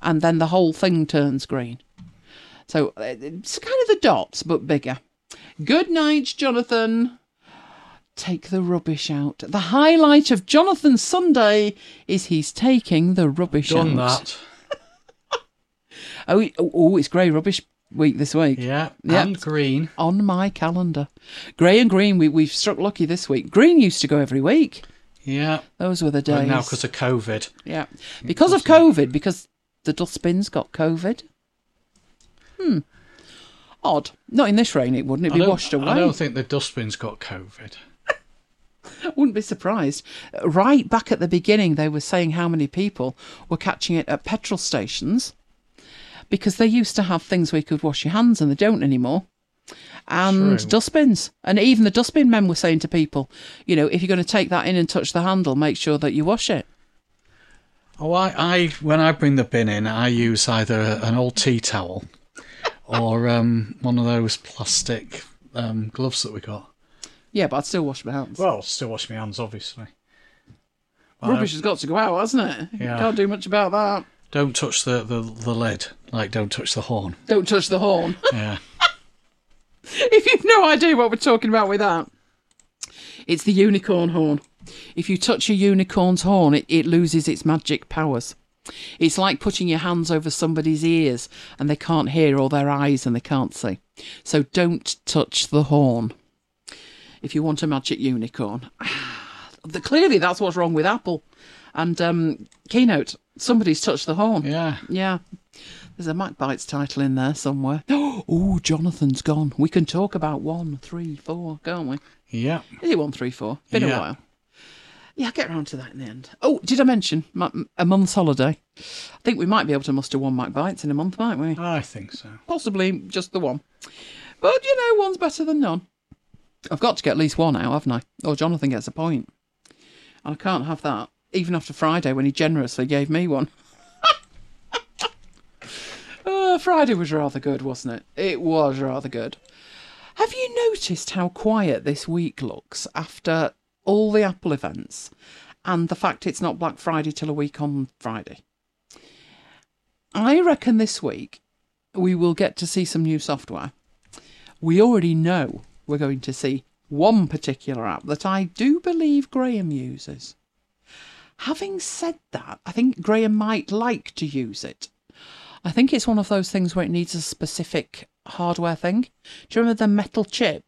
and then the whole thing turns green. So it's kind of the dots, but bigger. Good night, Jonathan. Take the rubbish out. The highlight of Jonathan's Sunday is he's taking the rubbish Done out. that. oh, oh, it's grey rubbish week this week. Yeah, Yep. and green. On my calendar. Grey and green, we, we've struck lucky this week. Green used to go every week. Yeah. Those were the days. And now because of COVID. Yeah. Because of COVID, because the dustbins got COVID. Hmm. Odd. Not in this rain, it wouldn't. It'd be washed away. I don't think the dustbins got COVID. Wouldn't be surprised. Right back at the beginning, they were saying how many people were catching it at petrol stations because they used to have things where you could wash your hands and they don't anymore. And True. dustbins. And even the dustbin men were saying to people, you know, if you're going to take that in and touch the handle, make sure that you wash it. Oh, I, I when I bring the bin in, I use either an old tea towel or um, one of those plastic um, gloves that we got. Yeah, but I'd still wash my hands. Well, still wash my hands, obviously. Well, Rubbish has got to go out, hasn't it? Yeah. Can't do much about that. Don't touch the, the, the lid. Like, don't touch the horn. Don't touch the horn. Yeah. If you've no idea what we're talking about with that, it's the unicorn horn. If you touch a unicorn's horn, it, it loses its magic powers. It's like putting your hands over somebody's ears and they can't hear, or their eyes and they can't see. So don't touch the horn if you want a magic unicorn. Clearly that's what's wrong with Apple. And um, Keynote, somebody's touched the horn. Yeah. Yeah. There's a MacBites title in there somewhere. Oh, Jonathan's gone. We can talk about one, three, four, can't we? Yeah. Is it one, three, four? Been Yeah. a while. Yeah, I'll get round to that in the end. Oh, did I mention my, a month's holiday? I think we might be able to muster one MacBites in a month, might we? I think so. Possibly just the one. But, you know, one's better than none. I've got to get at least one out, haven't I? Or Jonathan gets a point. And I can't have that, even after Friday when he generously gave me one. uh, Friday was rather good, wasn't it? It was rather good. Have you noticed how quiet this week looks after all the Apple events and the fact it's not Black Friday till a week on Friday? I reckon this week we will get to see some new software. We already know we're going to see one particular app that I do believe Graham uses. Having said that, I think Graham might like to use it. I think it's one of those things where it needs a specific hardware thing. Do you remember the metal chip?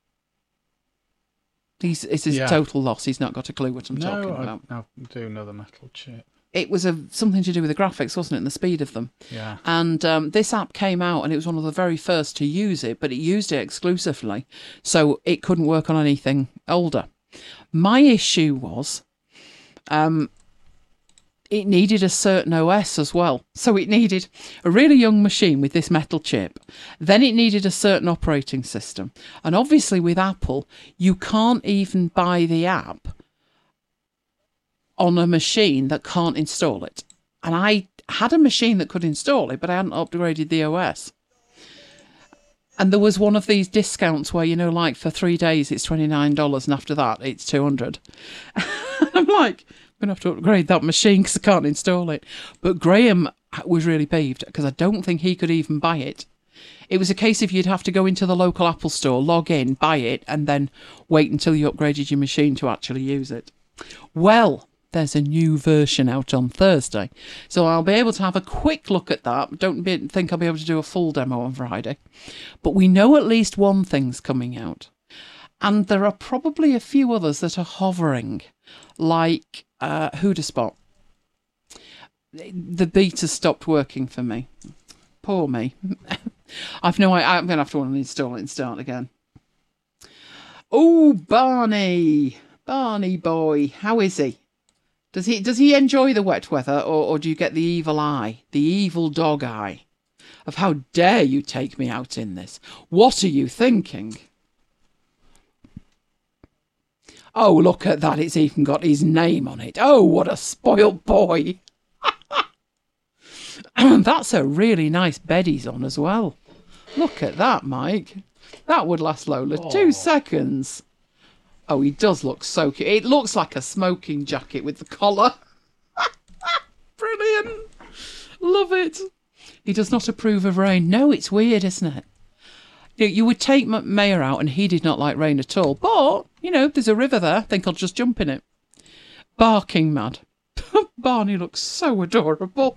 He's, it's his Yeah. total loss. He's not got a clue what I'm talking No, about. I, I do know the metal chip. It was a, something to do with the graphics, wasn't it, and the speed of them. Yeah. And um, this app came out, and it was one of the very first to use it, but it used it exclusively, so it couldn't work on anything older. My issue was um, it needed a certain O S as well. So it needed a really young machine with this metal chip. Then it needed a certain operating system. And obviously with Apple, you can't even buy the app on a machine that can't install it. And I had a machine that could install it, but I hadn't upgraded the O S. And there was one of these discounts where, you know, like for three days it's twenty-nine dollars and after that it's two hundred dollars. I'm like, I'm going to have to upgrade that machine because I can't install it. But Graham was really peeved because I don't think he could even buy it. It was a case of you'd have to go into the local Apple store, log in, buy it, and then wait until you upgraded your machine to actually use it. Well, there's a new version out on Thursday, so I'll be able to have a quick look at that. Don't be, think I'll be able to do a full demo on Friday. But we know at least one thing's coming out. And there are probably a few others that are hovering, like uh, Hudaspot. The beta stopped working for me. Poor me. I've no idea. I'm going to have to uninstall it and start again. Oh, Barney. Barney boy. How is he? Does he does he enjoy the wet weather, or, or do you get the evil eye, the evil dog eye of how dare you take me out in this? What are you thinking? Oh, look at that. It's even got his name on it. Oh, what a spoilt boy. That's a really nice bed he's on as well. Look at that, Mike. That would last Lola Oh. two seconds. Oh, he does look so cute. It looks like a smoking jacket with the collar. Brilliant. Love it. He does not approve of rain. No, it's weird, isn't it? You, you would take Mayor out and he did not like rain at all. But, you know, there's a river there. I think I'll just jump in it. Barking mad. Barney looks so adorable.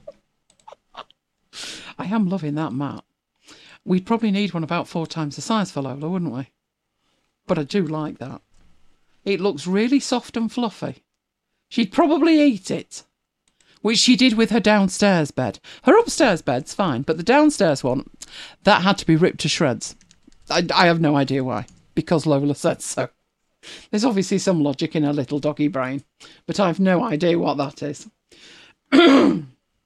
I am loving that mat. We'd probably need one about four times the size for Lola, wouldn't we? But I do like that. It looks really soft and fluffy. She'd probably eat it, which she did with her downstairs bed. Her upstairs bed's fine, but the downstairs one, that had to be ripped to shreds. I, I have no idea why, because Lola said so. There's obviously some logic in her little doggy brain, but I've no idea what that is. Oh,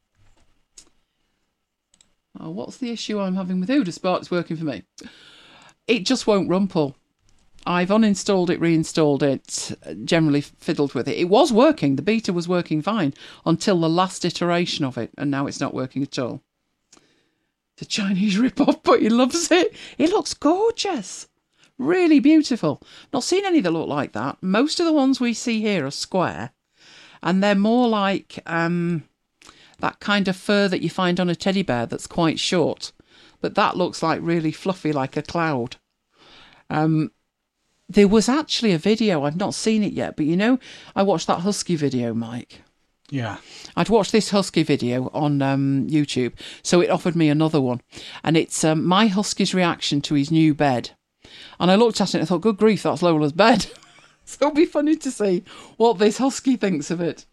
what's the issue I'm having with Huda Spark? It's working for me. It just won't rumple. I've uninstalled it, reinstalled it, generally fiddled with it. It was working. The beta was working fine until the last iteration of it, and now it's not working at all. It's a Chinese rip-off, but he loves it. It looks gorgeous. Really beautiful. Not seen any that look like that. Most of the ones we see here are square, and they're more like um, that kind of fur that you find on a teddy bear that's quite short. But that looks like really fluffy, like a cloud. Um... There was actually a video, I've not seen it yet, but you know, I watched that husky video, Mike. Yeah. I'd watched this husky video on um, YouTube, so it offered me another one. And it's um, my husky's reaction to his new bed. And I looked at it and I thought, good grief, that's Lola's bed. So it'll be funny to see what this husky thinks of it.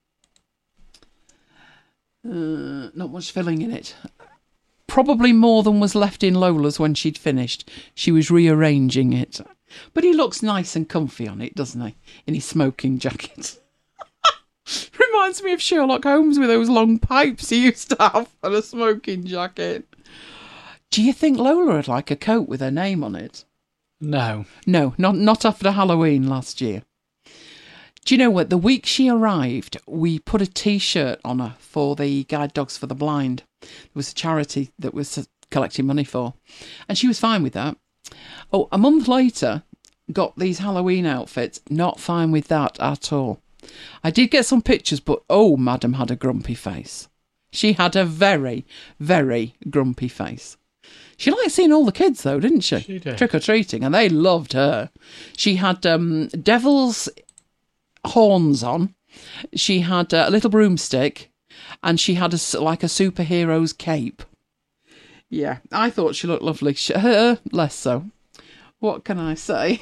Uh, not much filling in it. Probably more than was left in Lola's when she'd finished. She was rearranging it. But he looks nice and comfy on it, doesn't he? In his smoking jacket. Reminds me of Sherlock Holmes with those long pipes he used to have and a smoking jacket. Do you think Lola would like a coat with her name on it? No. No, not, not after Halloween last year. Do you know what? The week she arrived, we put a T-shirt on her for the Guide Dogs for the Blind. There was a charity that was collecting money for. And she was fine with that. Oh, a month later, got these Halloween outfits. Not fine with that at all. I did get some pictures, but oh, Madam had a grumpy face. She had a very, very grumpy face. She liked seeing all the kids, though, didn't she? She did. Trick-or-treating, and they loved her. She had um, devil's horns on. She had a little broomstick, and she had a, like a superhero's cape. Yeah, I thought she looked lovely. She, her, less so. What can I say?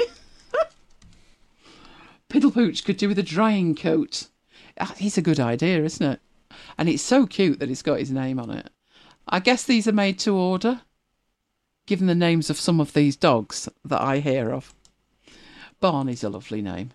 Piddlepooch could do with a drying coat. It's a good idea, isn't it? And it's so cute that it's got his name on it. I guess these are made to order, given the names of some of these dogs that I hear of. Barney's a lovely name.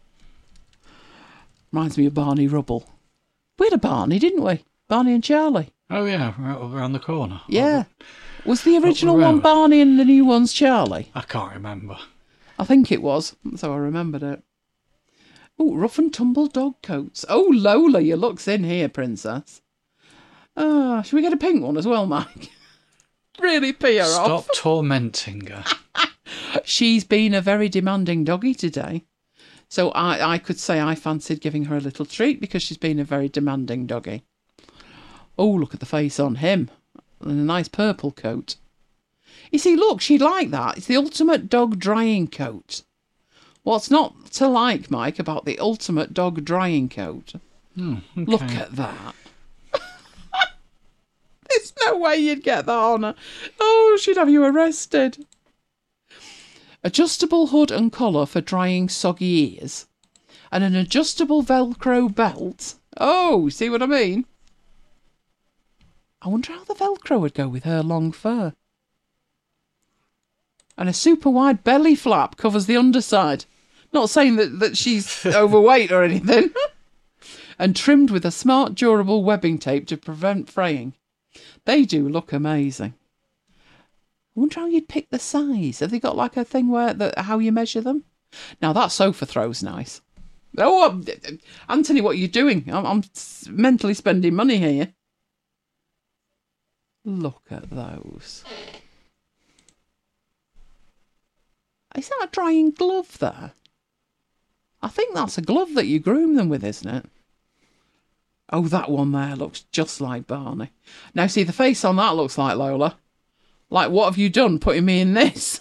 Reminds me of Barney Rubble. We had a Barney, didn't we? Barney and Charlie. Oh, yeah, right around the corner. Yeah. Was the original What one Barney and the new one's Charlie? I can't remember. I think it was, so I remembered it. Oh, rough and tumble dog coats. Oh, Lola, you looks in here, princess. Ah, uh, should we get a pink one as well, Mike? Really pee her Stop off. Stop tormenting her. She's been a very demanding doggy today. So I, I could say I fancied giving her a little treat because she's been a very demanding doggy. Oh, look at the face on him. And a nice purple coat. You see, look, she'd like that. It's the ultimate dog drying coat. What's not to like, Mike, about the ultimate dog drying coat? Hmm, okay. Look at that. There's no way you'd get that on her. Oh, she'd have you arrested. Adjustable hood and collar for drying soggy ears. And an adjustable Velcro belt. Oh, see what I mean? I wonder how the Velcro would go with her long fur. And a super wide belly flap covers the underside. Not saying that, that she's overweight or anything. And trimmed with a smart, durable webbing tape to prevent fraying. They do look amazing. I wonder how you'd pick the size. Have they got like a thing where the, how you measure them? Now that sofa throw's nice. Oh, um, Anthony, what are you doing? I'm, I'm mentally spending money here. Look at those. Is that a drying glove there? I think that's a glove that you groom them with, isn't it? Oh, that one there looks just like Barney. Now, see, the face on that looks like Lola. Like, what have you done putting me in this?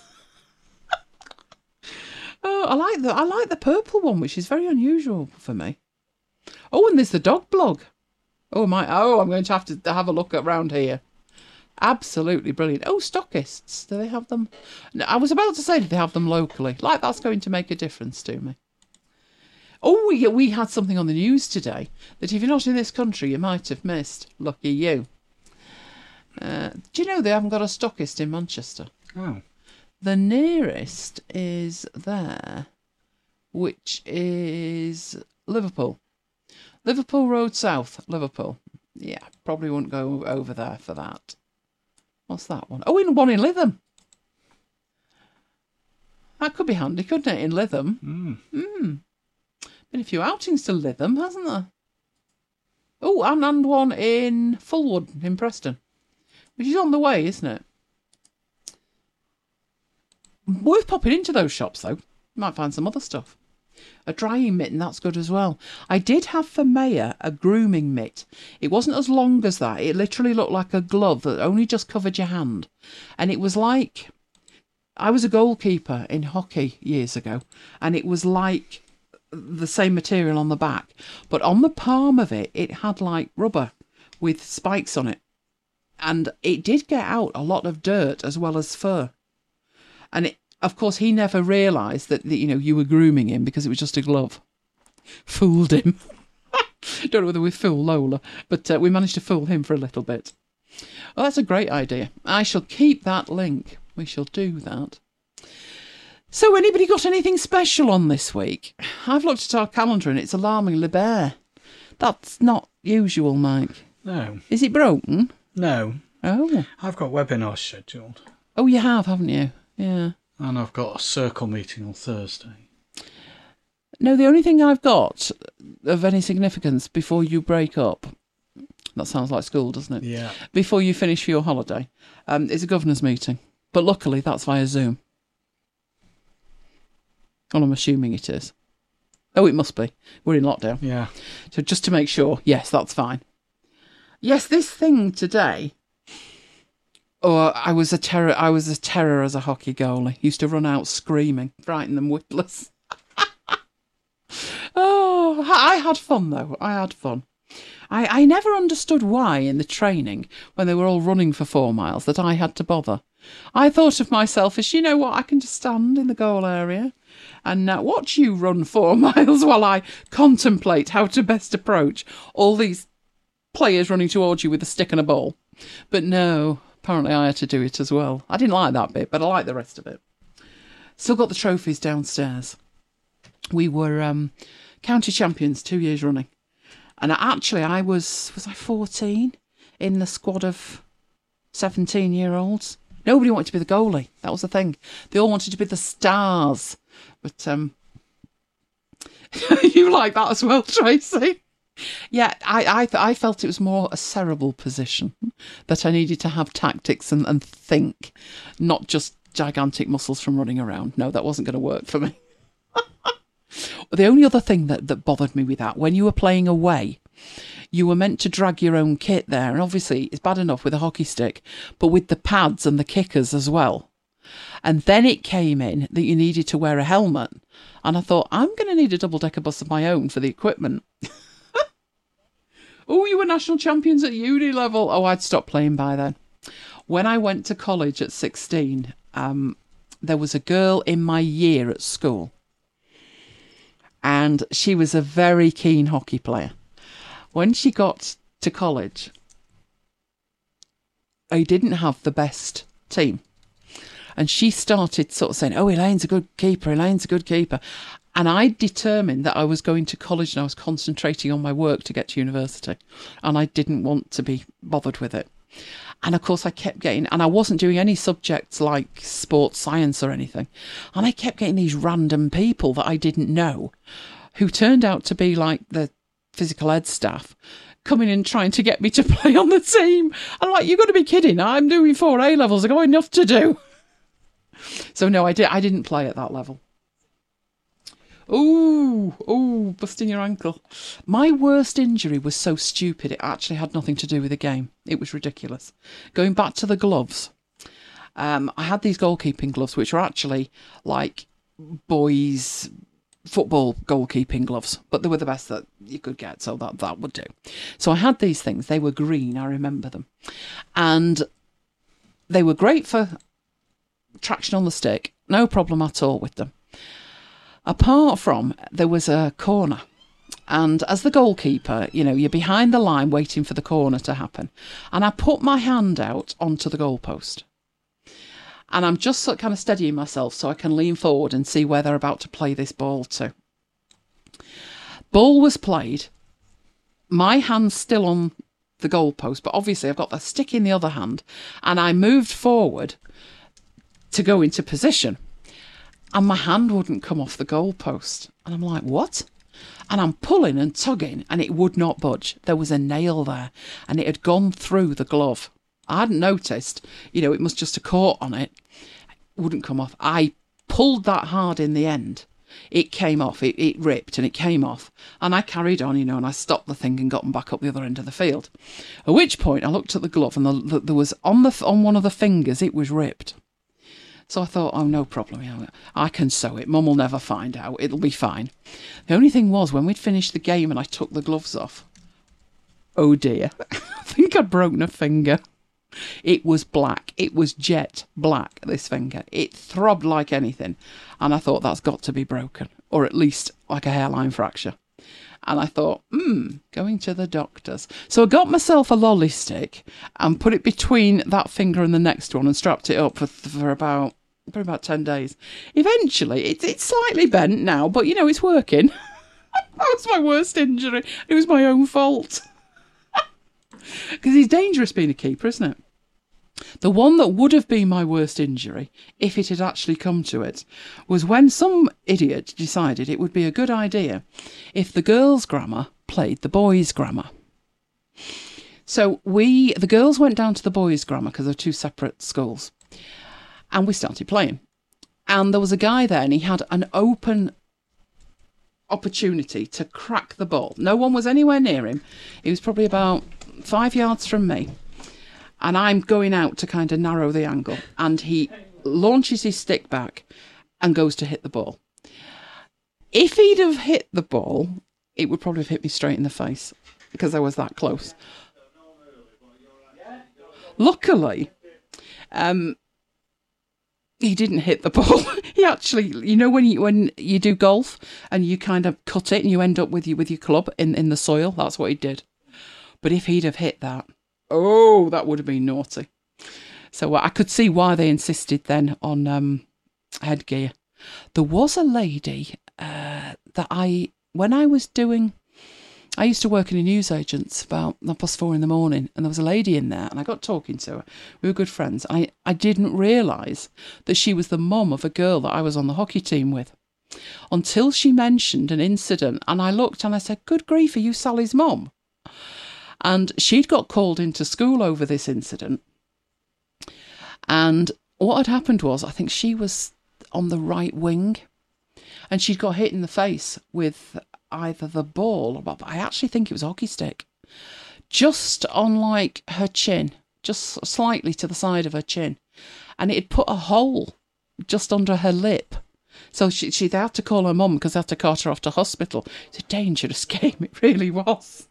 Oh, I like the I like the purple one, which is very unusual for me. Oh, and there's the dog blog. Oh my! Oh, I'm going to have to have a look around here. Absolutely brilliant. Oh, stockists. Do they have them? No, I was about to say, do they have them locally? Like, that's going to make a difference to me. Oh, we we had something on the news today that if you're not in this country, you might have missed. Lucky you. Uh, do you know they haven't got a stockist in Manchester? Oh. The nearest is there, which is Liverpool. Liverpool Road South, Liverpool. Yeah, probably wouldn't go over there for that. What's that one? Oh, in one in Lytham. That could be handy, couldn't it, in Lytham? Mm. Mm. Been a few outings to Lytham, hasn't there? Oh, and, and one in Fulwood in Preston, which is on the way, isn't it? Worth popping into those shops, though. You might find some other stuff. A drying mitten, that's good as well. I did have for Maya a grooming mitt. It wasn't as long as that. It literally looked like a glove that only just covered your hand. And it was like... I was a goalkeeper in hockey years ago, and it was like the same material on the back. But on the palm of it, it had like rubber with spikes on it. And it did get out a lot of dirt as well as fur. And it, of course, he never realised that, that, you know, you were grooming him because it was just a glove. Fooled him. Don't know whether we fool Lola, but uh, we managed to fool him for a little bit. Well, that's a great idea. I shall keep that link. We shall do that. So, anybody got anything special on this week? I've looked at our calendar and it's alarmingly bare. That's not usual, Mike. No. Is it broken? No. Oh. I've got webinars scheduled. Oh, you have, haven't you? Yeah. And I've got a circle meeting on Thursday. No, the only thing I've got of any significance before you break up, that sounds like school, doesn't it? Yeah. Before you finish for your holiday, um, is a governor's meeting. But luckily, that's via Zoom. Well, I'm assuming it is. Oh, it must be. We're in lockdown. Yeah. So just to make sure, yes, that's fine. Yes, this thing today... Oh, I was a terror. I was a terror as a hockey goalie. Used to run out screaming, frighten them witless. Oh, I had fun though. I had fun. I, I never understood why in the training, when they were all running for four miles, that I had to bother. I thought of myself as, you know what, I can just stand in the goal area and uh, watch you run four miles while I contemplate how to best approach all these players running towards you with a stick and a ball. But no... Apparently I had to do it as well. I didn't like that bit, but I like the rest of it. Still got the trophies downstairs. We were um, county champions two years running. And actually I was, was I fourteen? In the squad of seventeen-year-olds. Nobody wanted to be the goalie. That was the thing. They all wanted to be the stars. But um, you like that as well, Tracy? Yeah, I, I I felt it was more a cerebral position, that I needed to have tactics and, and think, not just gigantic muscles from running around. No, that wasn't going to work for me. The only other thing that, that bothered me with that, when you were playing away, you were meant to drag your own kit there. And obviously, it's bad enough with a hockey stick, but with the pads and the kickers as well. And then it came in that you needed to wear a helmet. And I thought, I'm going to need a double-decker bus of my own for the equipment. Oh, you were national champions at uni level. Oh, I'd stopped playing by then. When I went to college at sixteen, um, there was a girl in my year at school. And she was a very keen hockey player. When she got to college, I didn't have the best team. And she started sort of saying, oh, Elaine's a good keeper, Elaine's a good keeper. And I determined that I was going to college and I was concentrating on my work to get to university. And I didn't want to be bothered with it. And of course I kept getting, and I wasn't doing any subjects like sports science or anything. And I kept getting these random people that I didn't know who turned out to be like the physical ed staff coming in trying to get me to play on the team. I'm like, you've got to be kidding. I'm doing four A levels. I've got enough to do. So no, I, did, I didn't play at that level. Ooh, ooh, busting your ankle. My worst injury was so stupid, it actually had nothing to do with the game. It was ridiculous. Going back to the gloves, um, I had these goalkeeping gloves, which were actually like boys' football goalkeeping gloves, but they were the best that you could get, so that, that would do. So I had these things. They were green, I remember them. And they were great for traction on the stick, no problem at all with them. Apart from, there was a corner. And as the goalkeeper, you know, you're behind the line waiting for the corner to happen. And I put my hand out onto the goalpost. And I'm just sort of kind of steadying myself so I can lean forward and see where they're about to play this ball to. Ball was played. My hand's still on the goalpost, but obviously I've got the stick in the other hand. And I moved forward to go into position. And my hand wouldn't come off the goalpost. And I'm like, what? And I'm pulling and tugging, and it would not budge. There was a nail there, and it had gone through the glove. I hadn't noticed. You know, it must just have caught on it. It wouldn't come off. I pulled that hard in the end. It came off. It, it ripped, and it came off. And I carried on, you know, and I stopped the thing and got them back up the other end of the field. At which point, I looked at the glove, and the, the, there was, on, the, on one of the fingers, it was ripped. So I thought, oh, no problem. You know, I can sew it. Mum will never find out. It'll be fine. The only thing was, when we'd finished the game and I took the gloves off, oh dear, I think I'd broken a finger. It was black. It was jet black, this finger. It throbbed like anything. And I thought, that's got to be broken, or at least like a hairline fracture. And I thought, hmm, going to the doctors. So I got myself a lolly stick and put it between that finger and the next one and strapped it up for, for about... for about ten days. Eventually, it's it's slightly bent now, but, you know, it's working. That was my worst injury. It was my own fault. Because it's dangerous being a keeper, isn't it? The one that would have been my worst injury, if it had actually come to it, was when some idiot decided it would be a good idea if the girls' grammar played the boys' grammar. So we, the girls went down to the boys' grammar because they're two separate schools. And we started playing. And there was a guy there, and he had an open opportunity to crack the ball. No one was anywhere near him. He was probably about five yards from me. And I'm going out to kind of narrow the angle. And he launches his stick back and goes to hit the ball. If he'd have hit the ball, it would probably have hit me straight in the face because I was that close. Luckily, um, he didn't hit the ball. He actually, you know, when you when you do golf and you kind of cut it and you end up with you with your club in, in the soil, that's what he did. But if he'd have hit that, oh, that would have been naughty. So uh, I could see why they insisted then on um, headgear. There was a lady uh, that I, when I was doing, I used to work in a newsagent's about half past four in the morning, and there was a lady in there, and I got talking to her. We were good friends. I, I didn't realise that she was the mum of a girl that I was on the hockey team with, until she mentioned an incident, and I looked and I said, good grief, are you Sally's mum? And she'd got called into school over this incident. And what had happened was, I think she was on the right wing, and she'd got hit in the face with either the ball, or I actually think it was a hockey stick, just on like her chin, just slightly to the side of her chin. And it had put a hole just under her lip. So she, she they had to call her mum because they had to cart her off to hospital. It's a dangerous game, it really was.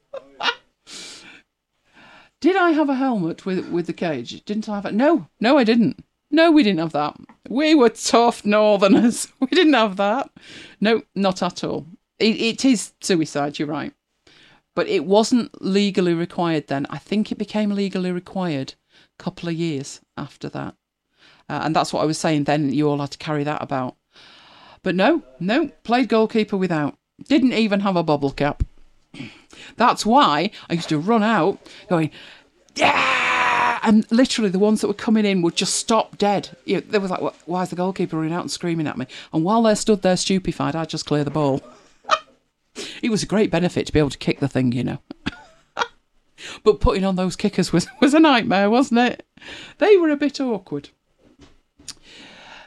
Did I have a helmet with with the cage? Didn't I have it? No, no, I didn't. No, we didn't have that. We were tough northerners. We didn't have that. No, not at all. It, it is suicide, you're right. But it wasn't legally required then. I think it became legally required a couple of years after that. Uh, and that's what I was saying then. You all had to carry that about. But no, no, played goalkeeper without. Didn't even have a bubble cap. That's why I used to run out going, yeah! And literally the ones that were coming in would just stop dead. You know, they was like, why is the goalkeeper running out and screaming at me? And while they stood there stupefied, I'd just clear the ball. It was a great benefit to be able to kick the thing, you know. But putting on those kickers was, was a nightmare, wasn't it? They were a bit awkward.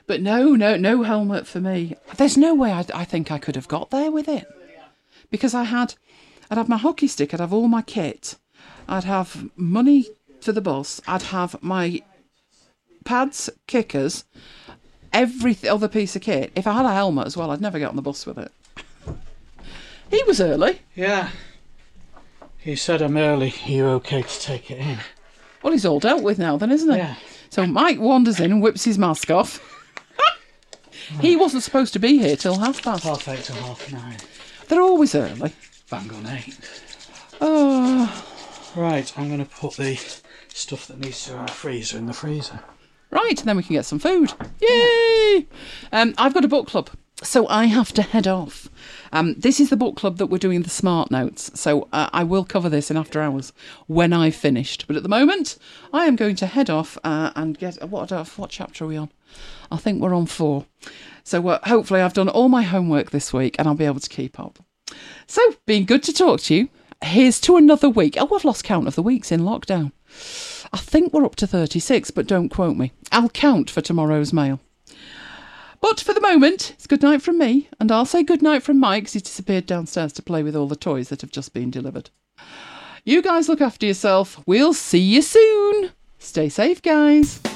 But no, no, no helmet for me. There's no way I, I think I could have got there with it. Because I had, I'd have my hockey stick, I'd have all my kit, I'd have money for the bus, I'd have my pads, kickers, every other piece of kit. If I had a helmet as well, I'd never get on the bus with it. He was early. Yeah. He said I'm early. Are you okay to take it in? Well, he's all dealt with now then, isn't he? Yeah. So Mike wanders in and whips his mask off. He wasn't supposed to be here till half past. Half eight to half nine. They're always early. Bang on eight. Oh. Right, I'm going to put the stuff that needs to go in the freezer in the freezer. Right, then we can get some food. Yay! Um, I've got a book club, so I have to head off. Um, this is the book club that we're doing the Smart Notes, so uh, I will cover this in After Hours when I've finished. But at the moment, I am going to head off uh, and get... What, uh, what chapter are we on? I think we're on four. So uh, hopefully I've done all my homework this week and I'll be able to keep up. So, been good to talk to you. Here's to another week. Oh, I've lost count of the weeks in lockdown. I think we're up to thirty-six, but don't quote me. I'll count for tomorrow's mail. But for the moment, it's good night from me, and I'll say good night from Mike, because he's disappeared downstairs to play with all the toys that have just been delivered. You guys look after yourself. We'll see you soon. Stay safe, guys.